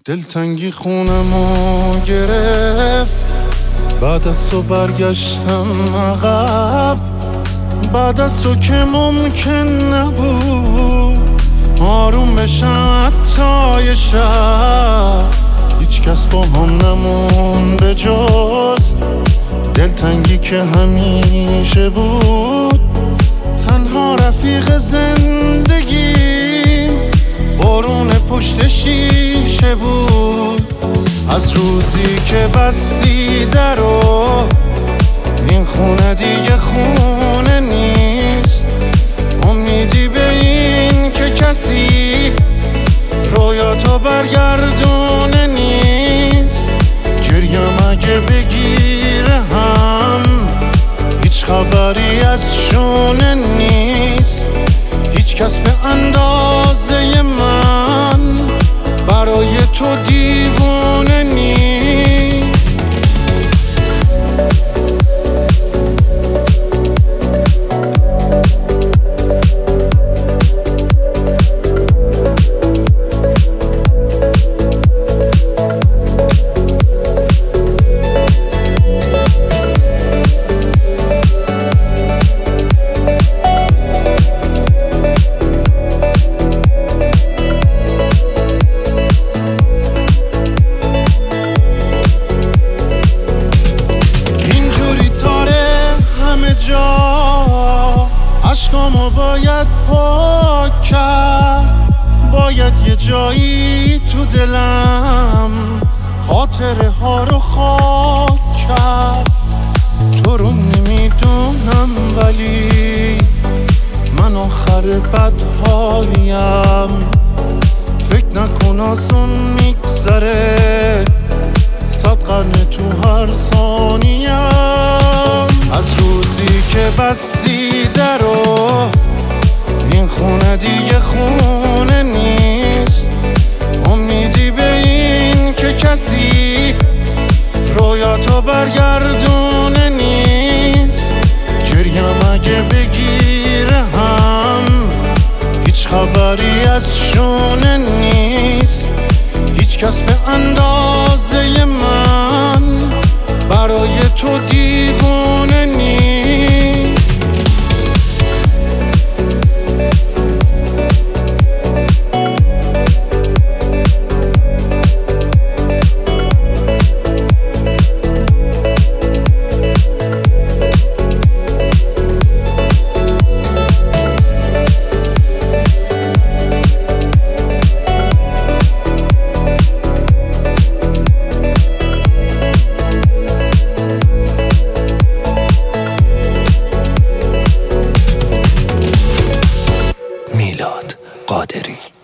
دلتنگی خونمو گرفت، بعد از تو برگشتم عقب، بعد از تو که ممکن نبود آروم بشم حتی یه شب. هیچ کس با هم نمون به جز دلتنگی که همیشه بود. تنها رفیق زندگیم بارون پشت شیشه بود. از روزی که بستی درو این خونه دیگه خونه نیست. امیدی به این که کسی رویاتو برگردونه نیست. گریم اگه بگیره هم هیچ خبری از شونه نیست. هیچ کس به اندازه من برای تو دیوونه نیست. عشقامو باید پاک کرد، باید یه جایی تو دلم خاطره ها رو خاک کرد. تو رو نمیدونم ولی من آخر بدحالیم. فکر نکن آسون میگذره، 100 قرن تو هر ثانیم. از روزی که بستی درو این خونه دیگه خونه نیست. امیدی به این که کسی رویاتو برگردونه نیست. گریم اگه بگیره هم هیچ خبری از شونه نیست. هیچ کس به اندازه من برای تو دیوونه نیست. میلاد قادری.